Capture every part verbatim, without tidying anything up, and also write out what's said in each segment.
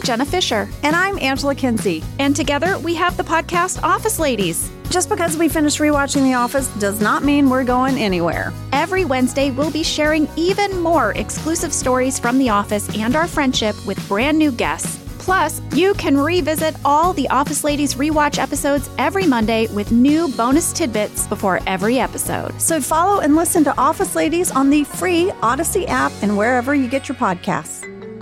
Jenna Fisher. And I'm Angela Kinsey. And together we have the podcast Office Ladies. Just because we finished rewatching The Office does not mean we're going anywhere. Every Wednesday, we'll be sharing even more exclusive stories from The Office and our friendship with brand new guests. Plus, you can revisit all the Office Ladies rewatch episodes every Monday with new bonus tidbits before every episode. So follow and listen to Office Ladies on the free Odyssey app and wherever you get your podcasts.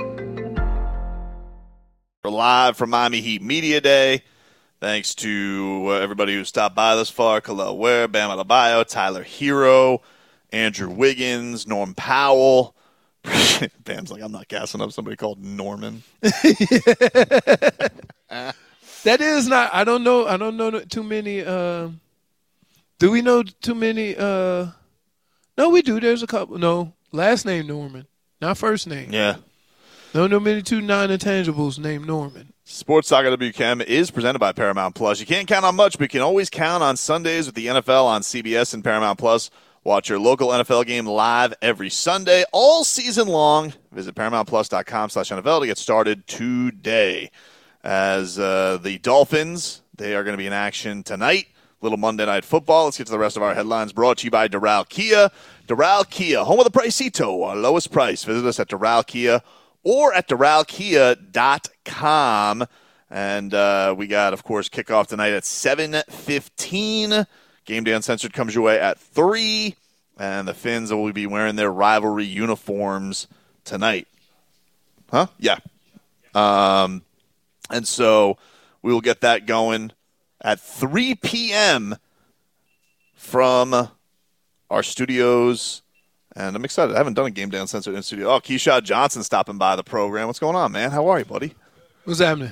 We're live from Miami Heat Media Day. Thanks to uh, everybody who stopped by thus far. Khalil Ware, Bam Adebayo, Tyler Hero, Andrew Wiggins, Norm Powell. Bam's like, I'm not gassing up somebody called Norman. That is not, I don't know, I don't know too many, uh, do we know too many, uh, no, we do, there's a couple, no, last name Norman, not first name. Yeah. No, no many two non-intangibles named Norman. Sports Talk at W K M is presented by Paramount Plus. You can't count on much, but you can always count on Sundays with the N F L on C B S and Paramount Plus. Watch your local N F L game live every Sunday, all season long. Visit ParamountPlus.com slash NFL to get started today. As uh, the Dolphins, they are going to be in action tonight. Little Monday Night Football. Let's get to the rest of our headlines brought to you by Doral Kia. Doral Kia, home of the Pricito, our lowest price. Visit us at Doral Kia or at Doral Kia dot com. And uh, we got, of course, kickoff tonight at seven fifteen. Game Day Uncensored comes your way at three, and the Finns will be wearing their rivalry uniforms tonight. Huh? Yeah. Um, and so we will get that going at three p.m. from our studios, and I'm excited. I haven't done a Game Day Uncensored in the studio. Oh, Keyshawn Johnson stopping by the program. What's going on, man? How are you, buddy? What's happening?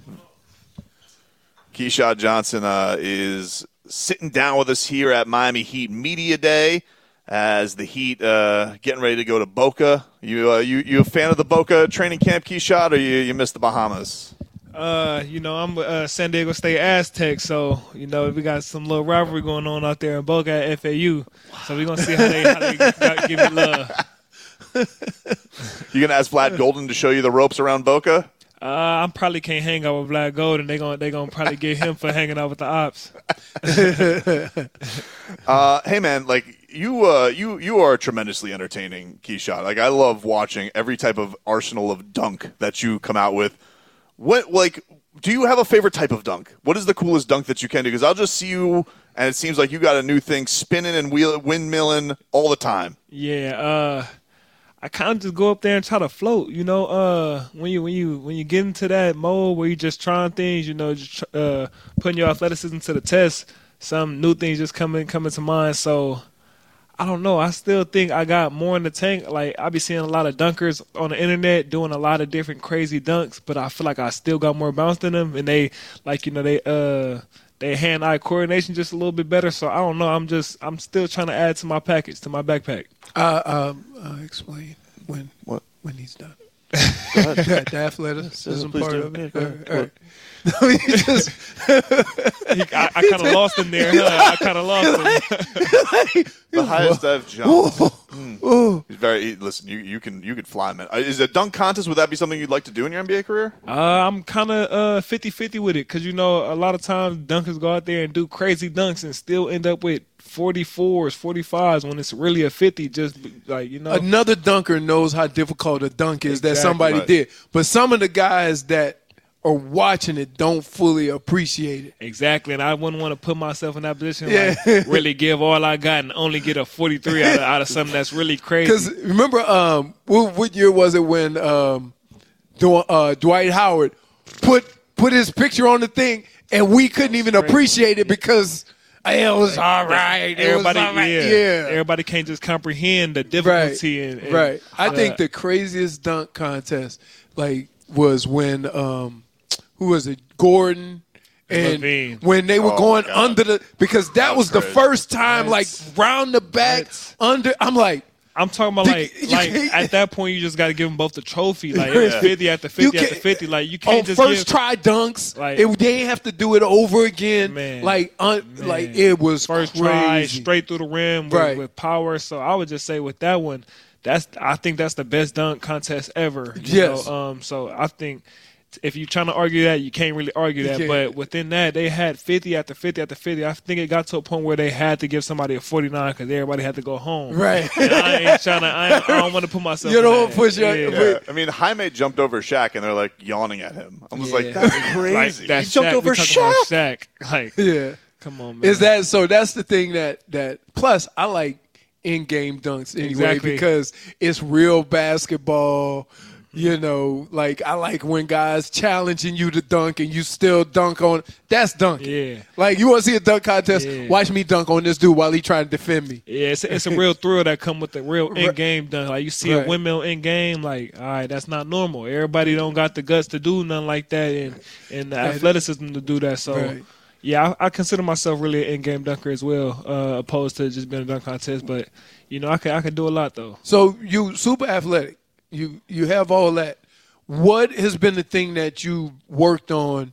Keyshawn Johnson uh, is sitting down with us here at Miami Heat Media Day as the Heat uh, getting ready to go to Boca. You uh, you you a fan of the Boca training camp, Keyshawn, or you you miss the Bahamas? Uh, you know, I'm uh, San Diego State Aztecs, so you know we got some little rivalry going on out there in Boca at F A U. So we're gonna see how they how they got, give it love. You gonna ask Vlad Golden to show you the ropes around Boca? Uh, I probably can't hang out with Vlad Golden. They gonna they gonna probably get him for hanging out with the ops. uh, hey man, like you, uh, you, you are tremendously entertaining, Keyshawn. Like I love watching every type of arsenal of dunk that you come out with. What, like, do you have a favorite type of dunk? What is the coolest dunk that you can do? Because I'll just see you, and it seems like you got a new thing spinning and wheel windmilling all the time. Yeah. Uh. I kind of just go up there and try to float, you know. Uh, when you when you when you get into that mode where you just trying things, you know, just uh, putting your athleticism to the test, some new things just coming coming to mind. So I don't know. I still think I got more in the tank. Like I be seeing a lot of dunkers on the internet doing a lot of different crazy dunks, but I feel like I still got more bounce than them, and they like you know they uh. They hand-eye coordination just a little bit better, so I don't know. I'm just, I'm still trying to add to my package, to my backpack. Uh, um, uh, explain when what when he's done. The athleticism part do. of it. Yeah, All right, all right. No, he just, he, I, I kind of lost him there. Huh? I kind of lost him. The highest I've jumped. Mm. He's very. He, listen, you, you can you can fly, man. Is a dunk contest? Would that be something you'd like to do in your N B A career? Uh, I'm kind of uh, fifty-fifty with it because, you know, a lot of times dunkers go out there and do crazy dunks and still end up with forty-fours, forty-fives when it's really a fifty. Just like, you know. Another dunker knows how difficult a dunk is Exactly. that somebody Right. did. But some of the guys that are watching it don't fully appreciate it. Exactly, and I wouldn't want to put myself in that position, Yeah. like really give all I got and only get a forty-three out of, out of something that's really crazy. Because remember, um, what, what year was it when um, Dw- uh, Dwight Howard put put his picture on the thing and we couldn't even crazy. appreciate it because it was all right. It Everybody, was all right. yeah, yeah. everybody can't just comprehend the difficulty. Right, and, and, right. I uh, think the craziest dunk contest, like, was when um, who was it? Gordon and Levine. when they were Oh, going my God. under the because that, That was was the crazy. first time, That's- like round the back that's- under. I'm like, I'm talking about You- like you like can't- at that point you just got to give them both the trophy. Like it was Yeah. fifty at the You fifty at the can't- fifty. Like you on can't just first give, try dunks, Like- it, they ain't have to do it over again. Man. like, un, Man. like it was first crazy. try straight through the rim with, Right. with power. So I would just say with that one, that's I think that's the best dunk contest ever. You Yes. know? Um. So I think if you're trying to argue that, you can't really argue You that. can't. But within that, they had fifty after fifty after fifty. I think it got to a point where they had to give somebody a forty-nine because everybody had to go home. Right. And I ain't trying to. I, ain't, I don't want to put myself. You in don't that. push your- Yeah. Yeah. I mean, Jaime jumped over Shaq, and they're like yawning at him. I was like, Yeah. that's Like, crazy. that He jumped Shaq, over we talking about Shaq. Shaq. Like, Yeah. come on, man. Is that so? That's the thing that that. Plus, I like in-game dunks anyway Exactly. because it's real basketball. You know, like I like when guys challenging you to dunk and you still dunk on. That's dunking. Yeah. Like you want to see a dunk contest? Yeah. Watch me dunk on this dude while he trying to defend me. Yeah, it's, it's a real thrill that come with the real in-game dunk. Like you see Right. a windmill in-game, like, all right, that's not normal. Everybody don't got the guts to do nothing like that and, and the athleticism to do that. So, Right. yeah, I, I consider myself really an in-game dunker as well, uh, opposed to just being a dunk contest. But, you know, I can, I can do a lot, though. So you super athletic. You you have all that. What has been the thing that you worked on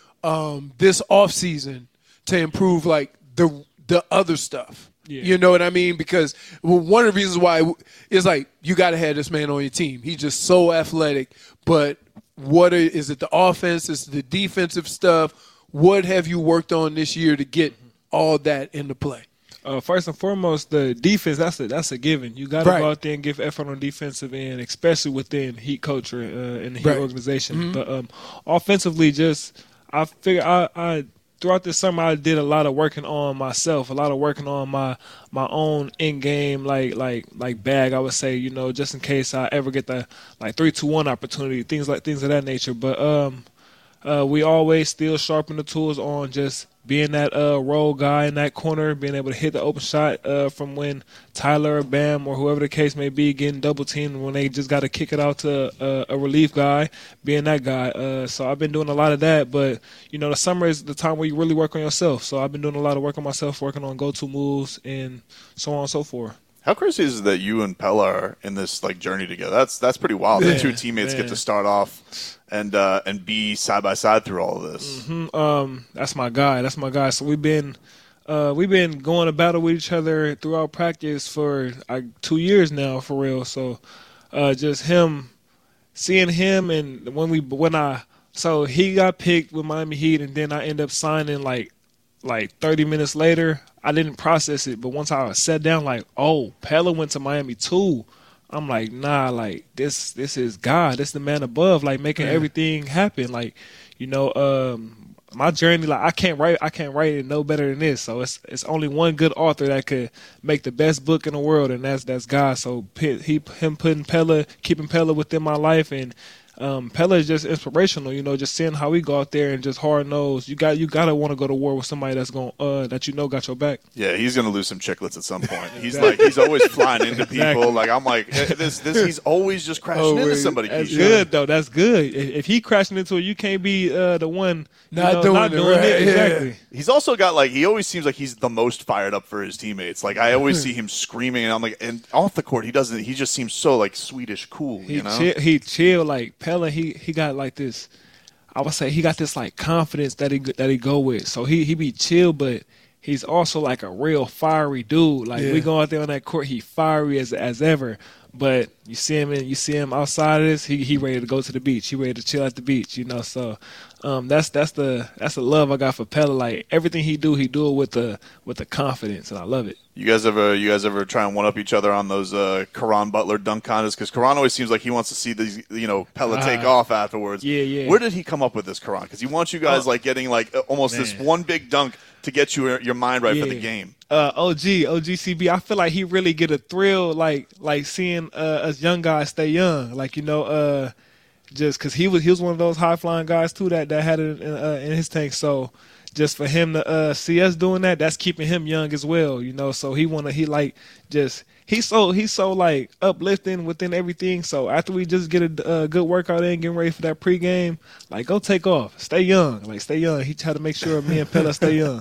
um, this off season to improve like the the other stuff? Yeah. You know what I mean? Because well, one of the reasons why is like you got to have this man on your team. He's just so athletic. But what are, is it? The offense? Is it the defensive stuff? What have you worked on this year to get all that into play? Uh, first and foremost, the defense, that's a, that's a given. You got to Right. go out there and give effort on defensive end, especially within Heat culture uh, and the Heat Right. organization. Mm-hmm. But um, offensively, just I figure I, I throughout this summer I did a lot of working on myself, a lot of working on my my own in game like like like bag. I would say, you know, just in case I ever get the like three two one opportunity, things like things of that nature. But um, uh, we always still sharpen the tools on just being that uh, role guy in that corner, being able to hit the open shot uh, from when Tyler or Bam or whoever the case may be getting double teamed when they just got to kick it out to uh, a relief guy, being that guy. Uh, so I've been doing a lot of that. But, you know, the summer is the time where you really work on yourself. So I've been doing a lot of work on myself, working on go-to moves and so on and so forth. How crazy is it that you and Pella are in this like journey together? That's that's pretty wild. Yeah, The two teammates man. get to start off and uh, and be side by side through all of this. Mm, Um, that's my guy. That's my guy. So we've been, uh, we've been going to battle with each other throughout practice for like two years now, for real. So, uh, just him, seeing him, and when we when I so he got picked with Miami Heat, and then I end up signing like like thirty minutes later. I didn't process it, but once I sat down, like, oh, Pella went to Miami too. I'm like, nah, like this, this is God. This is the man above, like making everything happen. Like, you know, um, my journey, like I can't write, I can't write it no better than this. So it's it's only one good author that could make the best book in the world, and that's that's God. So he him putting Pella, keeping Pella within my life, and um, Pella is just inspirational. You know, just seeing how we go out there and just hard nosed. You got you gotta want to go to war with somebody that's going uh that you know got your back. Yeah, he's gonna lose some chiclets at some point. He's like he's always flying into people. Exactly. Like I'm like eh, this this he's always just crashing Oh, into wait, somebody. That's Keisha. good though. That's good. If, if he crashing into it, you can't be uh, the one you Not know, doing not it, doing right, it. yeah. Exactly. He's also got like he always seems like he's the most fired up for his teammates. Like I always see him screaming, and I'm like, and off the court he doesn't. He just seems so like Swedish cool. He You know. chill, he chill like Pella. He he got like this. I would say he got this like confidence that he that he go with. So he he be chill, but he's also like a real fiery dude. Like Yeah. we go out there on that court, he fiery as as ever. But you see him in, you see him outside of this, he he ready to go to the beach. He ready to chill at the beach, you know. So um, that's that's the that's the love I got for Pella. Like everything he do, he do it with the with the confidence, and I love it. You guys ever you guys ever try and one up each other on those uh, Karan Butler dunk contests? Because Karan always seems like he wants to see these you know Pella take Uh, off afterwards. yeah, yeah. Where did he come up with this, Karan? Because he wants you guys Oh. like getting like uh, almost this Man. one big dunk to get you your mind right for the Yeah. game. Uh, O G, O G C B. I feel like he really get a thrill, like like seeing uh, us young guys stay young. Like you know, uh, just because he was he was one of those high flying guys too that that had it in, uh, in his tank. So just for him to uh, see us doing that, that's keeping him young as well. You know, so he wanna he like just he's so he's so like uplifting within everything. So after we just get a uh, good workout in, getting ready for that pregame, like go take off, stay young, like stay young. He tried to make sure me and Pella stay young.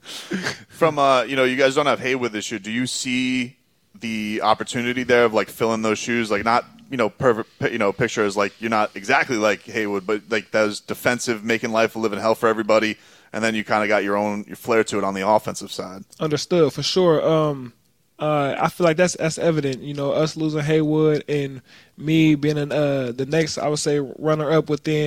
From uh, you know, you guys don't have Haywood this year. Do you see the opportunity there of like filling those shoes? Like not you know perfect you know picture as like you're not exactly like Haywood, but like those defensive, making life a living hell for everybody, and then you kind of got your own your flair to it on the offensive side. Understood for sure. Um, uh, I feel like that's that's evident. You know, us losing Haywood and me being an, uh, the next, I would say, runner up within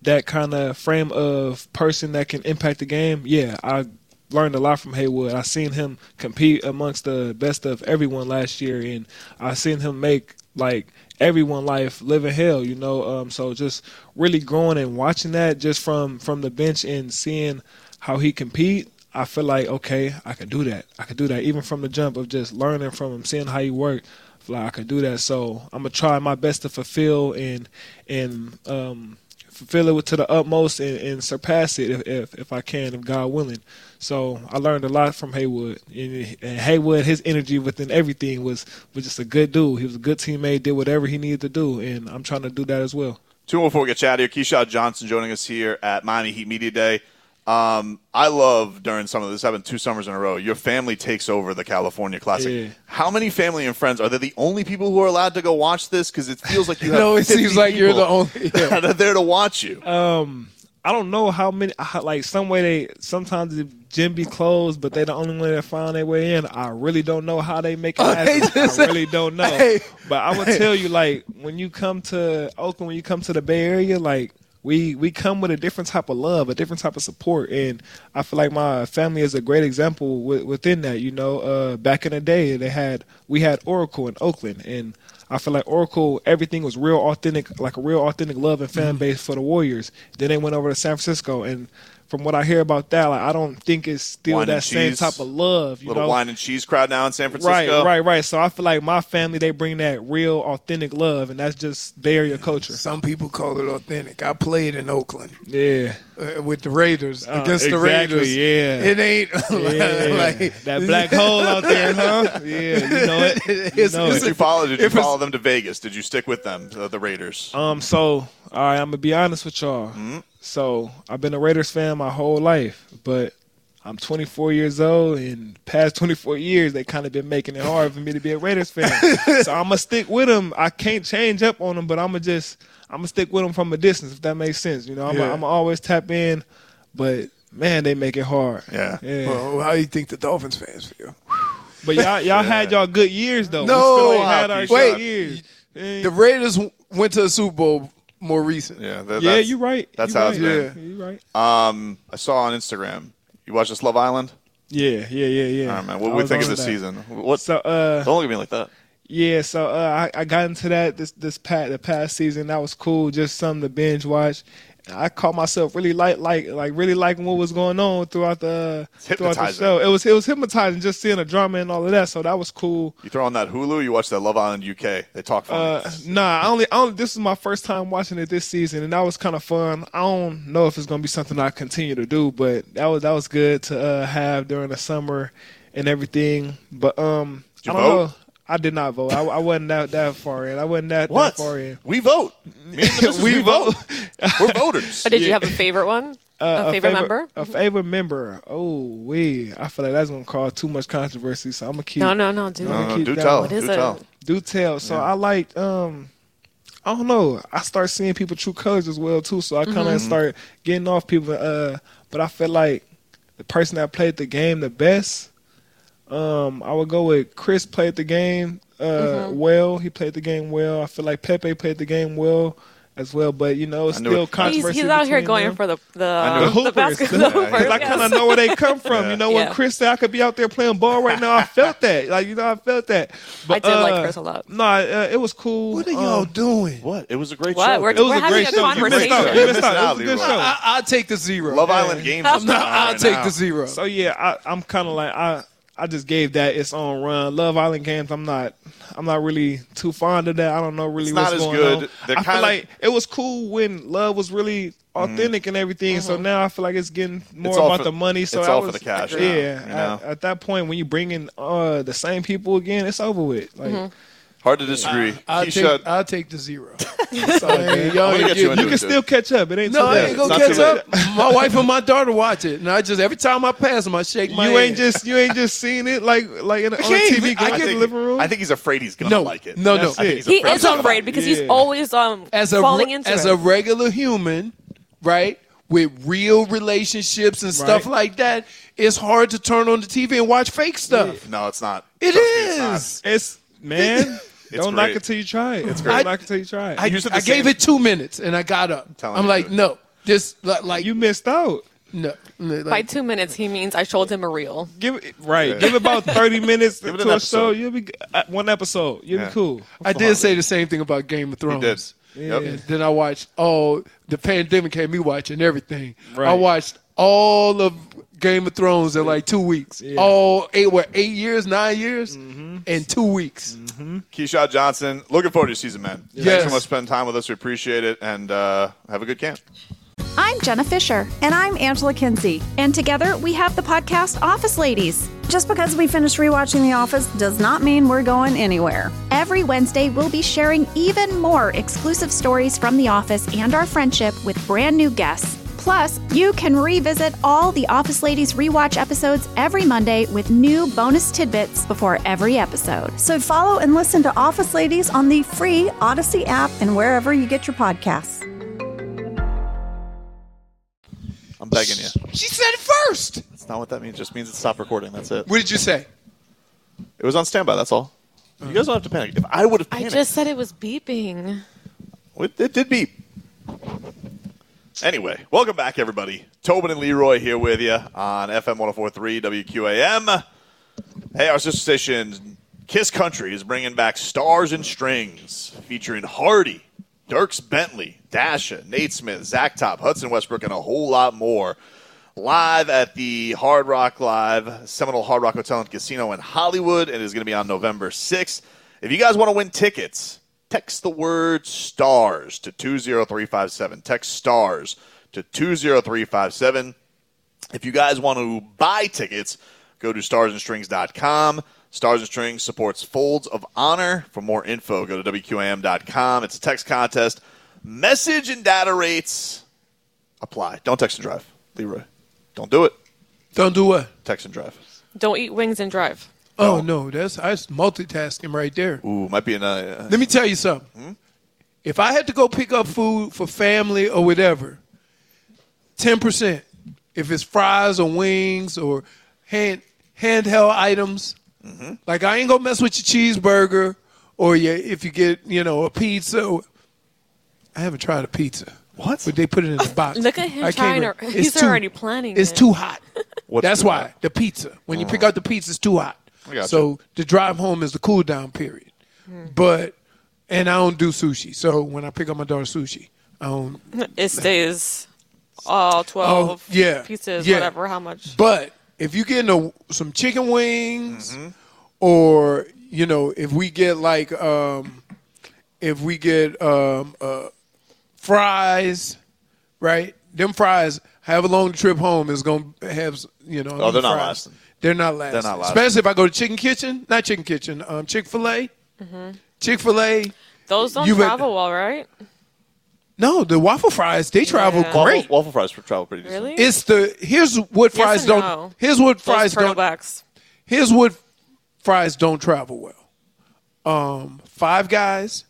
that kind of frame of person that can impact the game, yeah, I learned a lot from Haywood. I seen him compete amongst the best of everyone last year, and I seen him make like everyone life living hell, you know. Um, so just really growing and watching that just from from the bench and seeing how he compete, I feel like okay, I could do that. I could do that even from the jump of just learning from him, seeing how he worked. I feel like I could do that. So I'm gonna try my best to fulfill and and um, fulfill it to the utmost and, and surpass it if, if if I can, if God willing. So I learned a lot from Haywood, and, and Haywood, his energy within everything was was just a good dude. He was a good teammate, did whatever he needed to do, and I'm trying to do that as well. Two more before we get you out of here. Keyshawn Johnson joining us here at Miami Heat Media Day. Um, I love during some of this, happened two summers in a row, your family takes over the California Classic. Yeah. How many family and friends, are they the only people who are allowed to go watch this? Because it feels like you have No, it fifty seems like you're people the only. Yeah. that are there to watch you. Um, I don't know how many. How, like some way they sometimes the gym be closed, but they the only one that find their way in. I really don't know how they make it Hey, happen. just- I really don't know. Hey. But I would tell you, like when you come to Oakland, when you come to the Bay Area, like. We we come with a different type of love, a different type of support, and I feel like my family is a great example w- within that. You know, uh, back in the day, they had we had Oracle in Oakland, and I feel like Oracle, everything was real authentic, like a real authentic love and fan base for the Warriors. Then they went over to San Francisco, and from what I hear about that, like I don't think it's still Wine and that same cheese. type of love. You Little know, wine and cheese crowd now in San Francisco. right, right, right. So I feel like my family, they bring that real authentic love, and that's just Bay Area culture. Some people call it authentic. I played in Oakland Yeah. uh, with the Raiders Uh, against the exactly, Raiders. yeah. It ain't Yeah, like that black hole out there, huh? Yeah, you know it. You It's- know it's Did it. you follow? Did you If it's- follow them to Vegas? Did you stick with them, the, the Raiders? Um, so all right, I'm gonna be honest with y'all. Mm-hmm. So I've been a Raiders fan my whole life, but I'm twenty-four years old, and past twenty-four years they kind of been making it hard for me to be a Raiders fan. So I'm gonna stick with them. I can't change up on them, but I'm gonna just I'm gonna stick with them from a distance, if that makes sense. You know, I'm Yeah. gonna always tap in, but man, they make it hard. Yeah. yeah. Well, how do you think the Dolphins fans feel? But y'all, y'all had y'all good years though. No, we still ain't had our wait. good years. The Raiders w- went to a Super Bowl more recent. Yeah, that, yeah, that's, you're right. That's you how right. it's been. Yeah, you're right. Um, I saw on Instagram. You watch this Love Island? Yeah, yeah, yeah, yeah. All right, man. What I do we was think of on this that. season? What? So, uh, Don't look at me like that. yeah, so uh, I, I got into that this this past the past season. That was cool, just something to binge watch. I caught myself really like like like really liking what was going on throughout the It's throughout the hypnotizing. show. It was it was hypnotizing just seeing the drama and all of that. So that was cool. You throw on that Hulu. You watch that Love Island U K. They talk funny. Uh, nah, I only, I only this is my first time watching it this season, and that was kind of fun. I don't know if it's gonna be something I continue to do, but that was that was good to uh, have during the summer and everything. But um, Did you I don't vote? know. I did not vote. I, I wasn't that that far in. I wasn't that, what? that far in. We vote. Me and the missus, we, vote. We're voters. But did you have a favorite one? Uh, a favorite member? A favorite member. Oh, we. I feel like that's gonna cause too much controversy, so I'm gonna keep. No, no, no, dude. No, no, keep do that tell. one. What is do it? tell. Do tell. So I liked. Um, I don't know. I start seeing people true colors as well too. So I kind of Mm-hmm. start getting off people. Uh, but I feel like the person that played the game the best. Um, I would go with Chris. Played the game uh, Mm-hmm. well. He played the game well. I feel like Pepe played the game well as well. But you know, it's I knew still it. controversy. He's, he's out here between going them. for the the, I knew the, it. Hoopers. basketball The- hoopers. Because I kind of yes. know where they come from. Yeah. You know, when Yeah. Chris said I could be out there playing ball right now, I felt that. Like, you know, I felt that. But, I did like uh, Chris a lot. No, uh, it was cool. What are y'all Um, doing? What? It was a great What? show. We're- It was We're a having great a show. You missed out. conversation. You missed out. It was a good Leroy. show. I, I'll take the zero. Love Island games. I'm is No, on I'll right take now. the zero. So yeah, I, I'm kind of like I. I just gave that its own run. Love Island games. I'm not. I'm not really too fond of that. I don't know really It's what's not as going good. on. They're I feel kinda- like it was cool when Love was really authentic and everything. So now I feel like it's getting more It's all about for- the money. So it's I all for was, the cash now, Yeah. you know? at, at that point, when you bring in uh, the same people again, it's over with. Like. Hard to disagree. I'll Keisha, take, I'll take the zero. So, Man, y'all I'm gonna ain't- get you you- into you it, can too. still catch up. It ain't No, too I bad. ain't gonna Not catch too up. My wife and my daughter watch it, and I just every time I pass them, I shake my You head. ain't just you ain't just seen it like like in, on a can't T V even- going I in the think, living room. I think he's afraid he's gonna No, like it. no, no. That's I think it. he's He afraid. is afraid because he's Yeah. always um as a falling re- into as it. a regular human, right? With real relationships and stuff Right. like that, it's hard to turn on the T V and watch fake stuff. No, it's not. It Trust me, it's not. is. It's man. Don't knock great. it till you try it. It's great. Don't knock it till you try it. I, You said the I gave same- it two minutes and I got up. telling I'm you, like, dude. no. Just like, like You missed out. no, no, like, By two minutes, he means I showed him a reel. Give it right. Give it about thirty minutes Give it to an a episode. show. You'll be uh, one episode. You'll Yeah. be cool. I did say the same thing about Game of Thrones. did. Yep. And then I watched all the pandemic had me watching everything. Right. I watched all of Game of Thrones in like two weeks. Yeah. All eight what eight years, nine years, Mm-hmm. in two weeks. Keyshawn Johnson, looking forward to your season, man. Thanks Yes. so much for spending time with us. We appreciate it, and uh, have a good camp. I'm Jenna Fisher, And I'm Angela Kinsey. and together we have the podcast Office Ladies. Just because we finished rewatching The Office does not mean we're going anywhere. Every Wednesday, we'll be sharing even more exclusive stories from The Office and our friendship with brand new guests. Plus, you can revisit all the Office Ladies rewatch episodes every Monday with new bonus tidbits before every episode. So follow and listen to Office Ladies on the free Odyssey app and wherever you get your podcasts. I'm begging you. She said it first. That's not what that means. It just means it stopped recording. That's it. What did you say? It was on standby. That's all. You guys don't have to panic. If I would have I panicked, just said it was beeping. it, it did beep. Anyway, welcome back, everybody. Tobin and Leroy here with you on F M one oh four point three W Q A M. Hey, our sister station, Kiss Country, is bringing back Stars and Strings, featuring Hardy, Dierks Bentley, Dasha, Nate Smith, Zach Top, Hudson Westbrook, and a whole lot more. Live at the Hard Rock Live, Seminole Hard Rock Hotel and Casino in Hollywood. It is going to be on November sixth. If you guys want to win tickets, text the word STARS to two zero three five seven. Text STARS to two zero three five seven. If you guys want to buy tickets, go to stars and strings dot com. Stars and Strings supports Folds of Honor. For more info, go to W Q A M dot com. It's a text contest. Message and data rates apply. Don't text and drive. Leroy, don't do it. Don't do what? Text and drive. Don't eat wings and drive. Oh no, that's that's multitasking right there. Ooh, might be in a... Let me tell you something. Hmm? If I had to go pick up food for family or whatever, ten percent. If it's fries or wings or hand handheld items, Mm-hmm. like I ain't gonna mess with your cheeseburger or your, if you get you know a pizza. Or, I haven't tried a pizza. What? But they put it in the box. Look at him I trying can't to- re- he's it's too- already planning It's it. too hot. What's That's too why hot? the pizza. When you pick out the pizza, it's too hot. I gotcha. So the drive home is the cool down period. But and I don't do sushi. So when I pick up my daughter sushi, I don't. It stays all twelve Oh, yeah, pieces, yeah. whatever, how much. But if you get a, some chicken wings, Mm-hmm. or you know, if we get like, um, if we get um, uh, fries, right? Them fries, however long the trip home is gonna have, you know. Oh, they're not fries. lasting. They're not lasting. They're not lasting. Especially if I go to Chicken Kitchen, not Chicken Kitchen, um, Chick Fil A. Chick Fil A. Those don't You bet- travel well, right? No, the waffle fries they travel Yeah. Waffle, great. waffle fries travel pretty decent. Really? It's the here's what fries and don't. no. Here's what Those fries don't. turtlebacks. Here's what fries don't travel well. Um, Five Guys,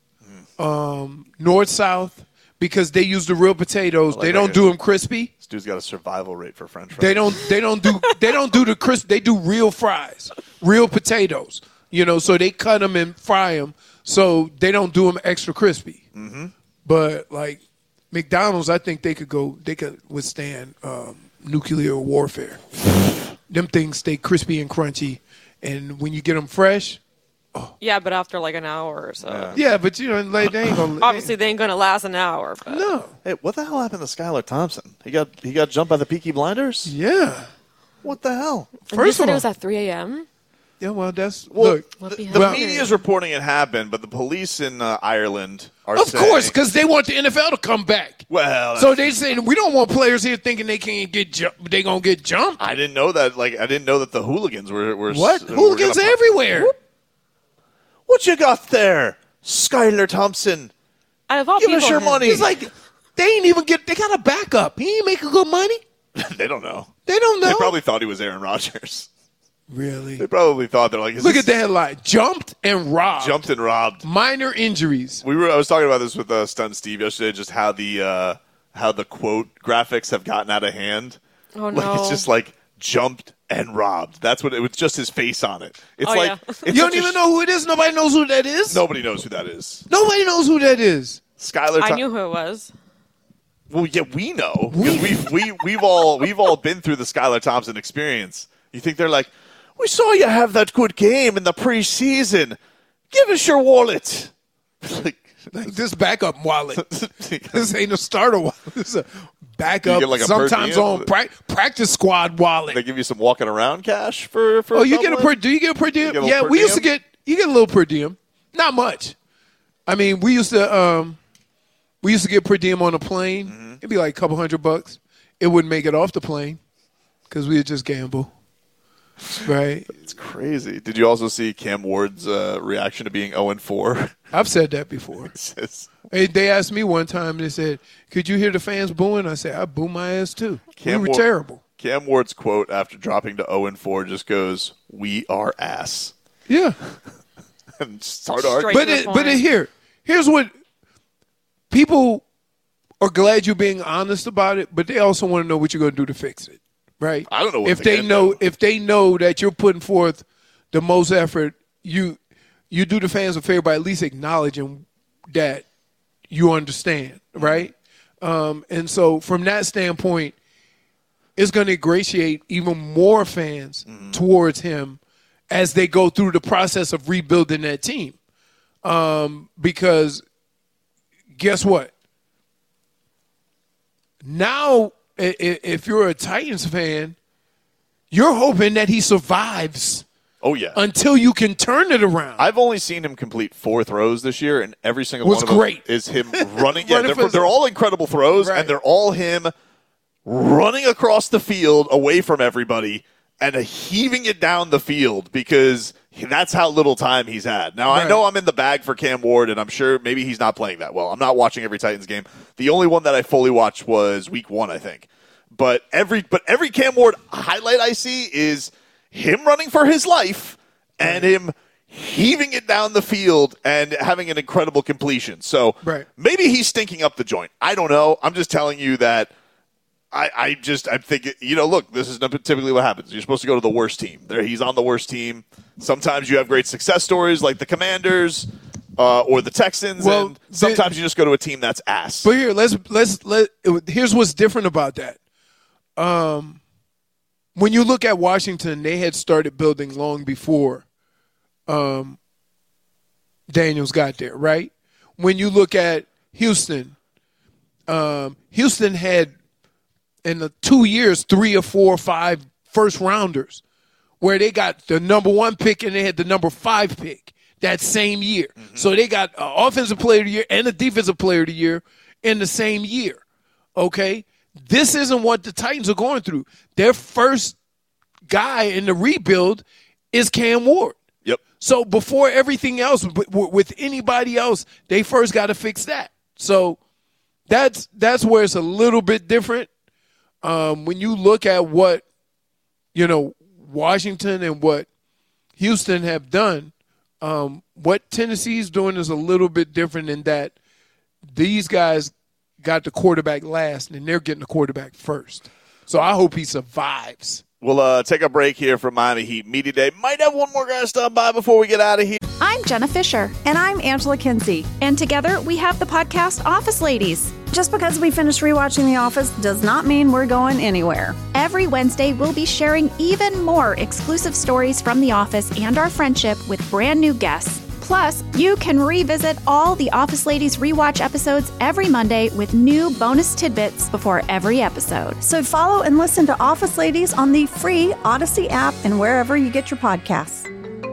um, North South, because they use the real potatoes. like they that. don't do them crispy. This dude's got a survival rate for French fries. They don't. They don't do. They don't do the crisp. They do real fries, real potatoes. You know, so they cut them and fry them. So they don't do them extra crispy. Mm-hmm. But like McDonald's, I think they could go. They could withstand um, nuclear warfare. Them things stay crispy and crunchy, and when you get them fresh, Yeah, but after like an hour or so. Yeah. yeah. But you know, like they ain't gonna. Obviously, they ain't going to last an hour. But no. Hey, what the hell happened to Skylar Thompson? He got he got jumped by the Peaky Blinders? Yeah. What the hell? And you First said of it all, was at three a.m.? yeah. Well, that's Well, look. What the, behind the Well- media is reporting it happened, but the police in uh, Ireland are Of saying, course, because they want the N F L to come back. well, So they saying we don't want players here thinking they can't get jumped. They gonna get jumped. I didn't know that. Like, I didn't know that the hooligans were were What? were Hooligans gonna- everywhere. What you got there, Skylar Thompson? Out of all Give people, us your him. money. He's like, they ain't even get. They got a backup. He ain't making good money. They don't know. They don't know. They probably thought he was Aaron Rodgers. really. They probably thought they're like, is Look this at the headline: jumped and robbed. jumped and robbed. Minor injuries. We were. I was talking about this with uh, Stunt Steve yesterday. Just how the uh, how the quote graphics have gotten out of hand. Oh, Like no. it's just like jumped and robbed. That's what it was. Just his face on it. It's Oh, like yeah. it's You don't such a even sh- know who it is. Nobody knows who that is. Nobody knows who that is. Nobody knows who that is. Skylar. I Thom- knew who it was. Well, yeah, we know. We, we've we, we've all we've all been through the Skylar Thompson experience. You think they're like, we saw you have that good game in the preseason. Give us your wallet. like, Like this backup wallet. This ain't a starter wallet. This is a backup, get like a sometimes per diem? on pra- practice squad wallet. they give you some walking around cash for for. Oh, you get a Dublin? per? Do you get a per diem? get a Yeah, per we used to diem? get. You get a little per diem, not much. I mean, we used to. Um, we used to get per diem on a plane. Mm-hmm. It'd be like a couple hundred bucks. It wouldn't make it off the plane because we would just gamble, right? It's crazy. Did you also see Cam Ward's uh, reaction to being zero and four? I've said that before. Says, Hey, they asked me one time. They said, "Could you hear the fans booing?" I said, "I boo my ass too. Cam we were Ward- terrible." Cam Ward's quote after dropping to zero and four just goes, "We are ass." Yeah. And it's hard to argue. Straight But to the it, but point. it, here, here's what people are glad you're being honest about it, but they also want to know what you're going to do to fix it, right? I don't know what if to they get know them. if they know that you're putting forth the most effort. You you do the fans a favor by at least acknowledging that you understand, right? Um, and so from that standpoint, it's going to ingratiate even more fans Mm-hmm. towards him as they go through the process of rebuilding that team. Um, because guess what? Now, i- i- if you're a Titans fan, you're hoping that he survives oh yeah, until you can turn it around. I've only seen him complete four throws this year, and every single Was one of great. them is him running. yeah, Running they're, for- they're all incredible throws, Right. and they're all him running across the field away from everybody and heaving it down the field because that's how little time he's had. Now, I Right. know I'm in the bag for Cam Ward, and I'm sure maybe he's not playing that well. I'm not watching every Titans game. The only one that I fully watched was week one, I think. But every but every Cam Ward highlight I see is him running for his life and him heaving it down the field and having an incredible completion. So Right. maybe he's stinking up the joint. I don't know. I'm just telling you that I, I just I'm thinking, you know, look, this is not typically what happens. You're supposed to go to the worst team. There, he's on the worst team. Sometimes you have great success stories like the Commanders uh, or the Texans, Well, and sometimes you just go to a team that's ass. But here, let's let's let. Here's what's different about that. Um, when you look at Washington, they had started building long before, um, Daniels got there, right? When you look at Houston, um, Houston had in the two years three or four or five first rounders, where they got the number one pick and they had the number five pick that same year. So they got an offensive player of the year and a defensive player of the year in the same year. Okay? This isn't what the Titans are going through. Their first guy in the rebuild is Cam Ward. Yep. So before everything else, w- w- with anybody else, they first got to fix that. So that's that's where it's a little bit different. Um, when you look at what, you know, Washington and what Houston have done, um, what Tennessee's doing is a little bit different in that these guys got the quarterback last and they're getting the quarterback first. So I hope he survives. We'll uh, take a break here from Miami Heat Media Day. Might have one more guy stop by before we get out of here. I'm Jenna Fisher, And I'm Angela Kinsey. and together we have the podcast Office Ladies. Just because we finished rewatching The Office does not mean we're going anywhere. Every Wednesday, we'll be sharing even more exclusive stories from The Office and our friendship with brand new guests. Plus, you can revisit all the Office Ladies rewatch episodes every Monday with new bonus tidbits before every episode. So follow and listen to Office Ladies on the free Odyssey app and wherever you get your podcasts.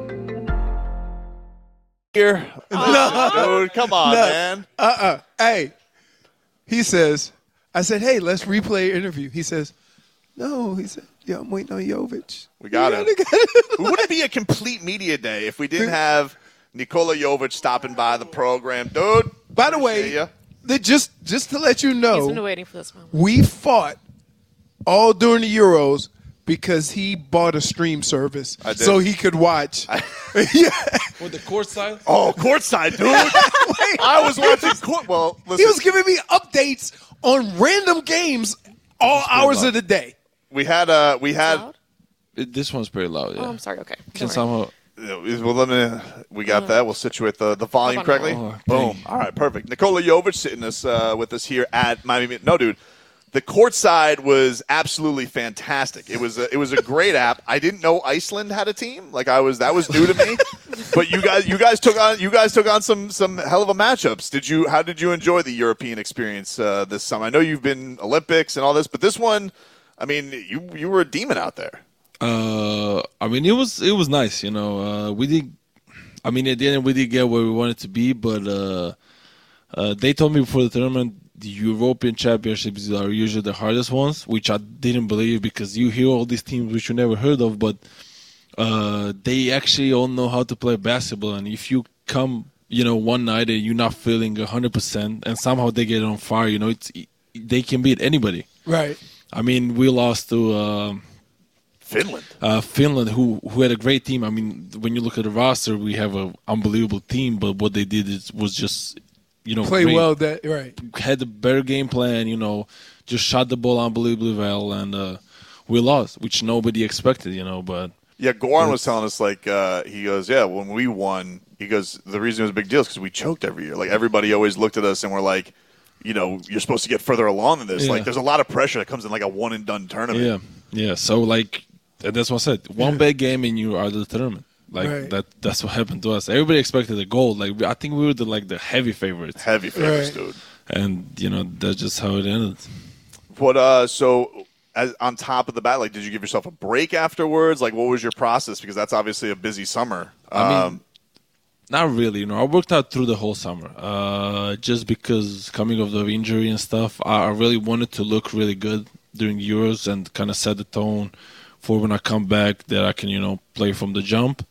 Here. No. Dude, come on, man. Uh-uh. Hey, he says, I said, hey, let's replay your interview. He says, no. He said, yeah, I'm waiting on Jovic. We got You him. gotta- gotta- It wouldn't be a complete media day if we didn't have Nikola Jovic stopping by the program. Dude. By the appreciate way, ya. the- just just to let you He's been know, waiting for this moment. we fought all during the Euros because he bought a stream service I did. so he could watch. yeah. With the court side? Oh, courtside, dude. I was watching court. Well, listen, He was giving me updates on random games all hours loud. of the day. we had uh, we had Loud? It, this one's pretty loud, yeah. Oh, I'm sorry. Okay. Can Sorry. somehow... Well, let me, we got that. We'll situate the, the volume correctly. Oh, Boom. All right, perfect. Nikola Jovic sitting us uh, with us here at Miami. No, dude, the courtside was absolutely fantastic. It was a, it was a great app. I didn't know Iceland had a team. Like I was that was new to me. But you guys you guys took on you guys took on some some hell of a matchups. Did you? How did you enjoy the European experience uh, this summer? I know you've been Olympics and all this, but this one, I mean, you you were a demon out there. Uh, I mean, it was it was nice, you know. Uh, we did, I mean, at the end we did get where we wanted to be, but uh, uh, they told me before the tournament the European Championships are usually the hardest ones, which I didn't believe because you hear all these teams which you never heard of, but uh, they actually all know how to play basketball, and if you come, you know, one night and you're not feeling a hundred percent, and somehow they get on fire, you know, it's they can beat anybody. Right. I mean, we lost to. Uh, Finland. Uh, Finland, who who had a great team. I mean, when you look at the roster, we have an unbelievable team, but what they did is, was just, you know, play great. well. That right. Had a better game plan, you know, just shot the ball unbelievably well, and uh, we lost, which nobody expected, you know, but... Yeah, Goran was telling us, like, uh, he goes, yeah, when we won, he goes, the reason it was a big deal is because we choked every year. Like, everybody always looked at us and were like, you know, you're supposed to get further along than this. Yeah. Like, there's a lot of pressure that comes in, like, a one-and-done tournament. Yeah, yeah, so, like... And that's what I said. One bad game and you are the tournament. Like Right. that. That's what happened to us. Everybody expected a gold. Like I think we were the like the heavy favorites. Heavy favorites, Right. dude. And you know that's just how it ended. What, uh, so, as, on top of the bat, like, did you give yourself a break afterwards? Like, what was your process? Because that's obviously a busy summer. I mean, Um, Not really. You know, I worked out through the whole summer. Uh, just because coming off the injury and stuff, I, I really wanted to look really good during Euros and kind of set the tone for when I come back that I can, you know, play from the jump.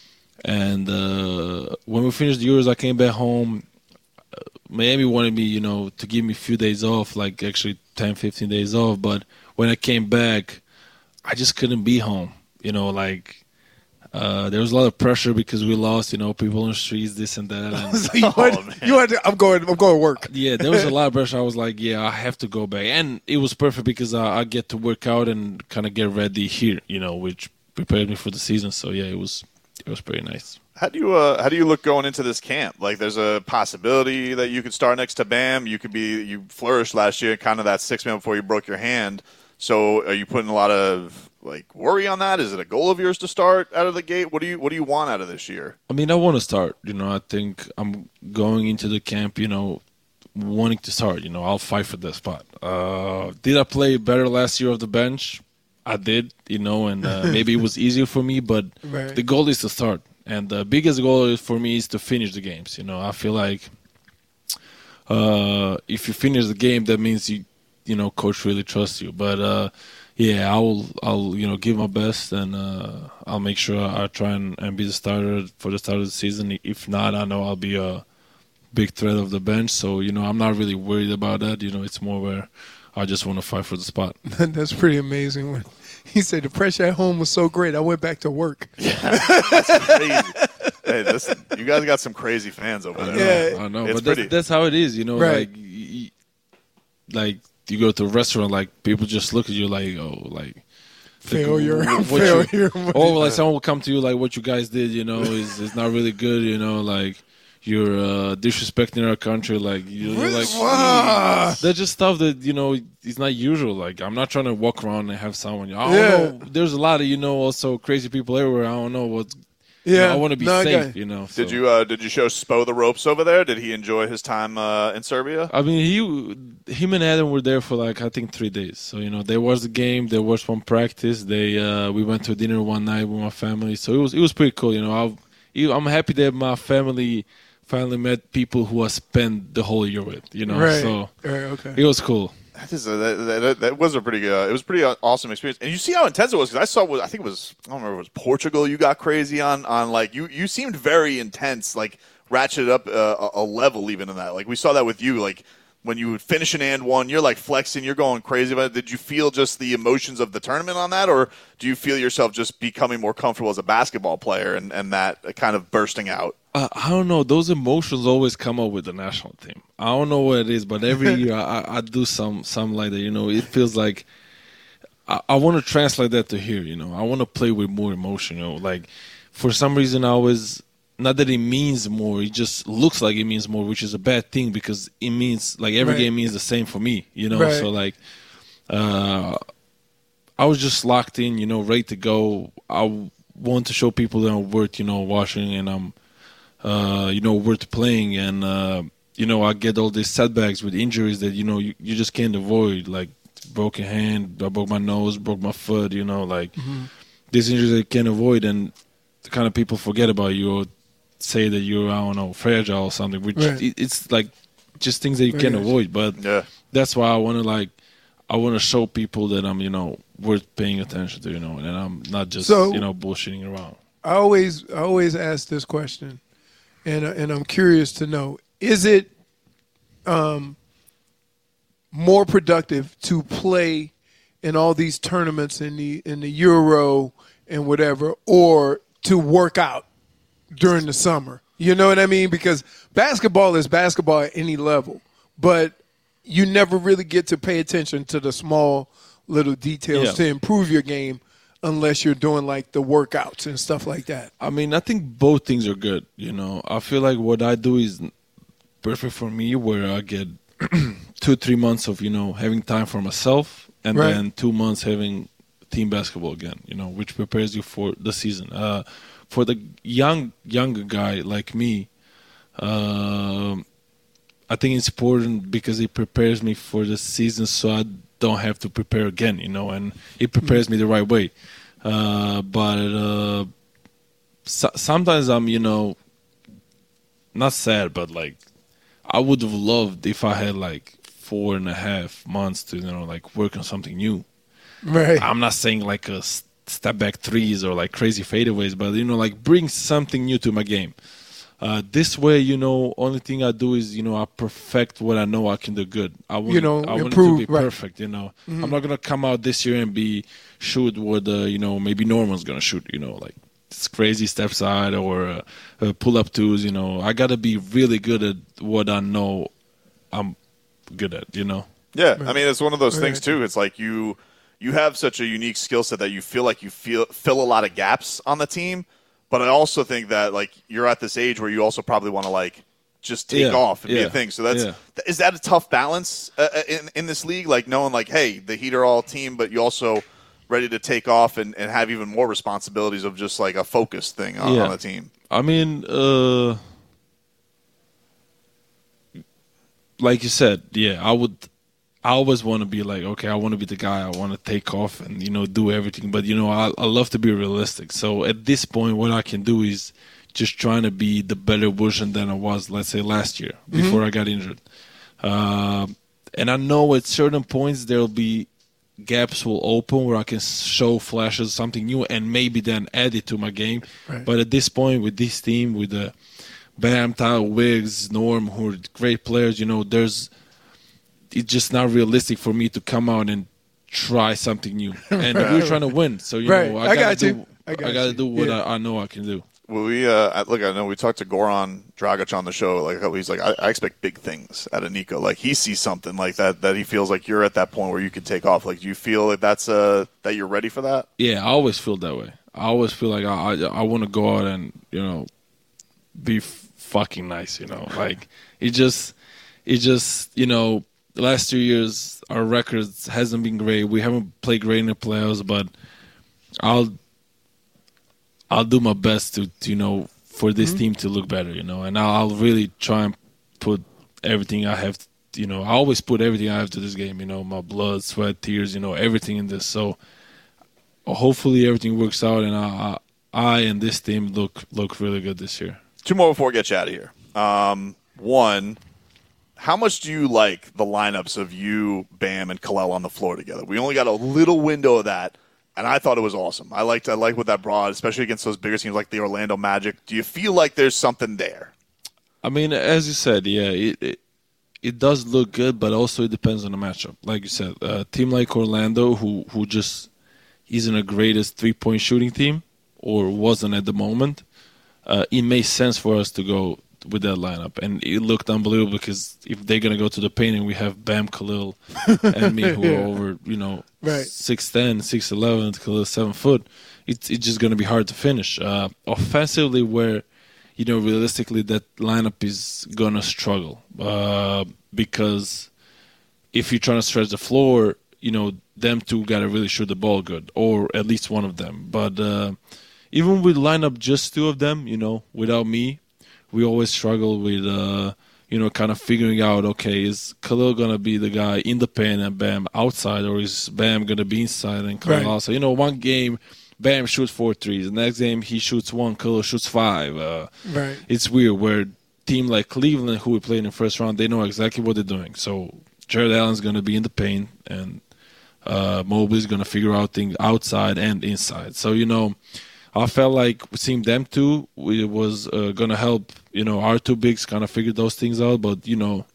And uh, when we finished the Euros, I came back home. Uh, Miami wanted me, you know, to give me a few days off, like actually ten, fifteen days off. But when I came back, I just couldn't be home. You know, like uh, there was a lot of pressure because we lost, you know, people on the streets, this and that. And So you had, you had to, I'm going. I'm going to work. yeah, there was a lot of pressure. I was like, yeah, I have to go back. And it was perfect because I, I get to work out and kind of get ready here, you know, which prepared me for the season. So, yeah, it was it was pretty nice. How do you uh, how do you look going into this camp? Like, there's a possibility that you could start next to Bam. You could be you flourished last year, kind of that six man before you broke your hand. So, are you putting a lot of like worry on that? Is it a goal of yours to start out of the gate? What do you what do you want out of this year? I mean, I want to start. You know, I think I'm going into the camp, you know, wanting to start. You know, I'll fight for that spot. Uh, did I play better last year off the bench? I did, you know, and uh, maybe it was easier for me, but Right. the goal is to start. And the biggest goal is for me is to finish the games. You know, I feel like uh, if you finish the game, that means you, you know, coach really trusts you. But uh, yeah, I'll, I'll, you know, give my best, and uh, I'll make sure I try and, and be the starter for the start of the season. If not, I know I'll be a big threat of the bench. So you know, I'm not really worried about that. You know, it's more where I just want to fight for the spot. That's pretty amazing. When he said the pressure at home was so great, I went back to work. Crazy. Hey, this, you guys got some crazy fans over there. Yeah. I know, It's but that's, pretty- that's how it is, you know. Right. Like, y- y- like you go to a restaurant, like people just look at you like, oh, like Failure. What you- Failure. or like someone will come to you like, what you guys did, you know, is is not really good, you know, like you're uh, disrespecting our country, like you're, you're like Wow. that's just stuff that you know is not usual. Like I'm not trying to walk around and have someone. I don't Yeah. know. There's a lot of you know also crazy people everywhere. I don't know what's. Yeah. You know, I want to be No, I got safe, it. you know. Did so. you uh, did you show Spo the ropes over there? Did he enjoy his time uh, in Serbia? I mean, he, him and Adam were there for like I think three days. So you know, there was the game, there was one practice. They, uh, we went to dinner one night with my family. So it was, it was pretty cool. You know, I've, I'm happy that my family finally met people who I spent the whole year with. You know, Right. so Right. Okay. it was cool. That, is a, that, that, that was a pretty uh, it was a pretty awesome experience. And you see how intense it was because I saw I think it was I don't remember if it was Portugal. You got crazy on on like you you seemed very intense, like ratcheted up uh, a, a level even in that. Like we saw that with you, like when you would finish an and one, you're like flexing, you're going crazy about it. Did you feel just the emotions of the tournament on that, or do you feel yourself just becoming more comfortable as a basketball player and, and that kind of bursting out? Uh, I don't know. Those emotions always come up with the national team. I don't know what it is, but every year I, I do some some like that. You know, it feels like I, I want to translate that to here. You know, I want to play with more emotion. You know, like for some reason I always, not that it means more, it just looks like it means more, which is a bad thing because it means, like, every Right. game means the same for me, you know? Right. So, like, uh, I was just locked in, you know, ready to go. I want to show people that I'm worth, you know, watching and I'm, uh, you know, worth playing. And, uh, you know, I get all these setbacks with injuries that, you know, you, you just can't avoid, like, broken hand, I broke my nose, broke my foot, you know, like, Mm-hmm. these injuries that you can't avoid, and the kind of people forget about you or say that you're, I don't know, fragile or something, which Right. it, it's like just things that you Very can't nice. avoid. But Yeah. that's why I want to, like, I want to show people that I'm, you know, worth paying attention to, you know, and I'm not just, So- you know, bullshitting around. I always I always ask this question, and uh, and I'm curious to know: is it um, more productive to play in all these tournaments in the in the Euro and whatever, or to work out during the summer? You know what I mean? Because basketball is basketball at any level, but you never really get to pay attention to the small little details Yeah. to improve your game unless you're doing like the workouts and stuff like that. I mean, I think both things are good, you know. I feel like what I do is perfect for me, where I get two, three months of, you know, having time for myself, and Right. then two months having team basketball again, you know, which prepares you for the season. Uh, for the young younger guy like me, um I think it's important because it prepares me for the season, so I don't have to prepare again, you know, and it prepares me the right way. Uh, but uh, so, sometimes I'm, you know, not sad, but like I would have loved if I had like four and a half months to, you know, like work on something new. Right. I'm not saying like a s- step back threes or like crazy fadeaways, but, you know, like bring something new to my game. Uh, this way, you know, only thing I do is, you know, I perfect what I know I can do good. I want, You know, I want improve, it to be right. perfect, you know. I'm not going to come out this year and be shoot what, uh, you know, maybe Norman's going to shoot, you know, like it's crazy step side or uh, uh, pull-up twos, you know. I got to be really good at what I know I'm good at, you know. Yeah, I mean, it's one of those Right. things too. It's like you you have such a unique skill set that you feel like you feel fill a lot of gaps on the team. But I also think that like you're at this age where you also probably want to like just take Yeah, off and be yeah, a thing. So that's yeah. th- is that a tough balance uh, uh, in in this league? Like knowing like, hey, the Heat are all a team, but you also ready to take off and, and have even more responsibilities of just like a focus thing on, Yeah. on the team. I mean, uh, like you said, yeah, I would. I always want to be like, okay, I want to be the guy. I want to take off and, you know, do everything. But, you know, I, I love to be realistic. So at this point, what I can do is just trying to be the better version than I was, let's say, last year before I got injured. Uh, and I know at certain points there will be gaps will open where I can show flashes of something new and maybe then add it to my game. Right. But at this point, with this team, with the Bam, Tyler Wiggs, Norm, who are great players, you know, there's it's just not realistic for me to come out and try something new. And we're trying to win, so you Right. know, I I, got gotta you. do, I I, got gotta you. do what Yeah. I, I know I can do. Well, we uh, I- look. I know we talked to Goran Dragic on the show. Like he's like, I, I expect big things out of Nico. Like he sees something like that that he feels like you're at that point where you could take off. Like, do you feel like that's uh that you're ready for that? Yeah, I always feel that way. I always feel like I I, I want to go out and, you know, be f- fucking nice. You know, like it just it just you know the last two years our records hasn't been great. We haven't played great in the playoffs, but I'll I'll do my best to, to you know for this team to look better. You know, and I'll, I'll really try and put everything I have. You know, I always put everything I have to this game. You know, my blood, sweat, tears. You know, everything in this. So hopefully everything works out, and I, I, I and this team look look really good this year. Two more before we get you out of here. Um, one, how much do you like the lineups of you, Bam, and Kalel on the floor together? We only got a little window of that, and I thought it was awesome. I liked I like what that brought, especially against those bigger teams like the Orlando Magic. Do you feel like there's something there? I mean, as you said, yeah, it it, it does look good, but also it depends on the matchup. Like you said, a team like Orlando, who who just isn't the greatest three point shooting team, or wasn't at the moment, uh, it makes sense for us to go with that lineup, and it looked unbelievable because if they're gonna go to the paint and we have Bam, Khalil, and me who are over, you know, Right. six ten, six eleven, Khalil seven foot, it's it's just gonna be hard to finish. Uh, offensively, where you know realistically that lineup is gonna struggle uh, because if you're trying to stretch the floor, you know them two gotta really shoot the ball good, or at least one of them. But uh, even with lineup just two of them, you know, without me, we always struggle with, uh, you know, kind of figuring out, okay, is Khalil going to be the guy in the paint and Bam outside, or is Bam going to be inside and Khalil Right. outside? You know, one game, Bam shoots four threes. The next game, he shoots one, Khalil shoots five. Uh, Right. It's weird where team like Cleveland, who we played in the first round, they know exactly what they're doing. So Jared Allen's going to be in the paint, and uh, Mobley's going to figure out things outside and inside. So, you know, I felt like seeing them two it was uh, going to help, you know, our two bigs kind of figure those things out. But, you know,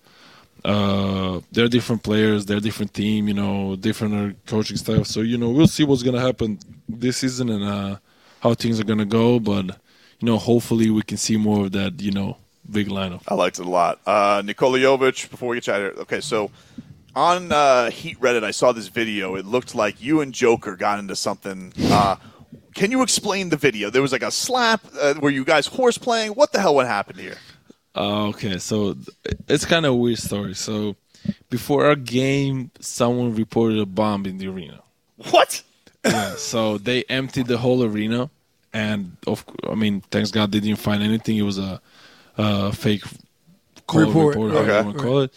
uh, they're different players, they're different team, you know, different uh, coaching style. So, you know, we'll see what's going to happen this season and uh, how things are going to go. But, you know, hopefully we can see more of that, you know, big lineup. I liked it a lot. Uh, Nikola Jovic, before we get you out of here. Okay, so on uh, Heat Reddit, I saw this video. It looked like you and Joker got into something. Uh, can you explain the video? There was like a slap. Uh, were you guys horse playing? What the hell what happened here? Uh, okay, so th- it's kind of a weird story. So before our game, someone reported a bomb in the arena. What? Yeah, so they emptied the whole arena, and of I mean, thanks God they didn't find anything. It was a, a fake call Report. report, Okay. however you want to call it.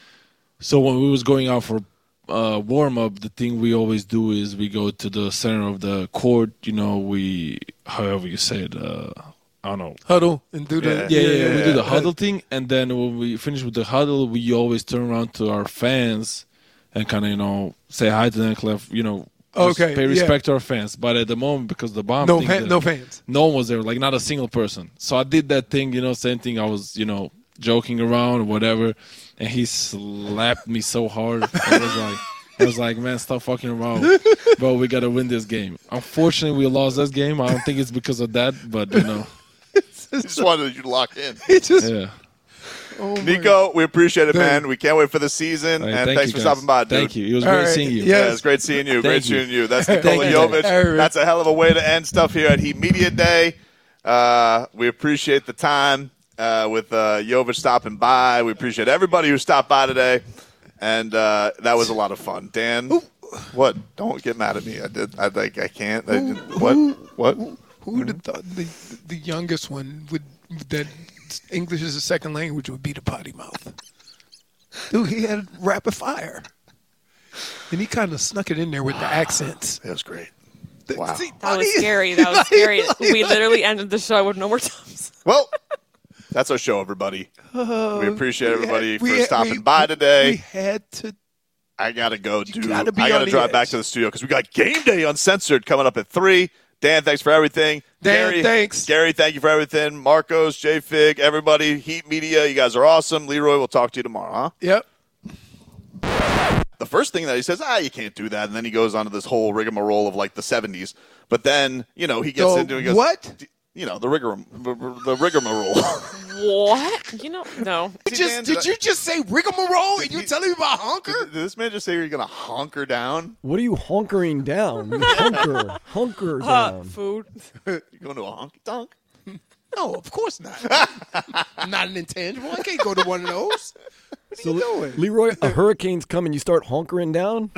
So when we was going out for uh, warm up, the thing we always do is we go to the center of the court. You know, we however you say it. Uh, I don't know. Huddle and do the Yeah, yeah, yeah. We do the Uh, huddle thing, and then when we finish with the huddle, we always turn around to our fans and kind of, you know, say hi to them, Clef, you know, just Okay, pay yeah. respect to our fans. But at the moment, because the bomb No thing, fan, the- no fans. no one was there, like not a single person. So I did that thing, you know, same thing. I was, you know, joking around or whatever, and he slapped me so hard. I was like, I was like, man, stop fucking around, bro. We gotta win this game. Unfortunately, we lost this game. I don't think it's because of that, but you know, He just wanted you to lock in. It just yeah. oh my Nico, we appreciate it, Thank- man. We can't wait for the season, Hey, and thank thanks you, for guys. stopping by, dude. Thank you. It was All great right. seeing you. Yeah. Yeah, it's great seeing you. Great Thank you. seeing you. That's Thank Nikola you. Jovic. All right. That's a hell of a way to end stuff here at Heat Media Day. Uh, we appreciate the time uh, with uh, Jovic stopping by. We appreciate everybody who stopped by today, and uh, that was a lot of fun. Dan, what? Don't get mad at me. I did. I like. I can't. I did, what? What? Who would have thought the the youngest one would that English is a second language would be the potty mouth? Dude, he had rapid fire, and he kind of snuck it in there with the accents. That was great. The- Wow. see, That was buddy, scary. That was scary. We literally ended the show with no more times. Well, that's our show, everybody. we appreciate everybody we for had- stopping we- by today. We had to. I gotta go do. gotta be I gotta on the drive back edge. to the studio because we got Game Day Uncensored coming up at three. Dan, thanks for everything. Dan, Gary, thanks. Gary, thank you for everything. Marcos, J Fig, everybody, Heat Media, you guys are awesome. Leroy, we'll talk to you tomorrow, huh? Yep. The first thing that he says, ah, you can't do that, and then he goes on to this whole rigmarole of like the seventies. But then, you know, he gets The into he goes, what? You know, the rigor, the rigmarole. What? You know, no. See, Just Dan, did I- you just say rigmarole and you Did- telling me about honker? Did this man just say you're gonna hunker down? What are you honkering down? You hunker, hunker Uh, down. food. You going to a honky tonk? No, of course not. Not an intangible. I can't go to one of those. What are So, you doing? Leroy, a hurricane's coming. You start honkering down.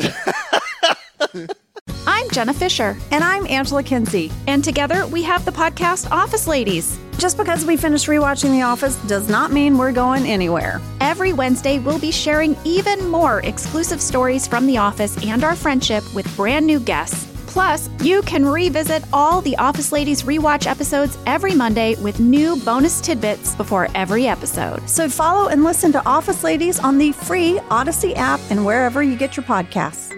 I'm Jenna Fisher, And I'm Angela Kinsey. and together we have the podcast Office Ladies. Just because we finished rewatching The Office does not mean we're going anywhere. Every Wednesday, we'll be sharing even more exclusive stories from The Office and our friendship with brand new guests. Plus, you can revisit all the Office Ladies rewatch episodes every Monday with new bonus tidbits before every episode. So follow and listen to Office Ladies on the free Odyssey app and wherever you get your podcasts.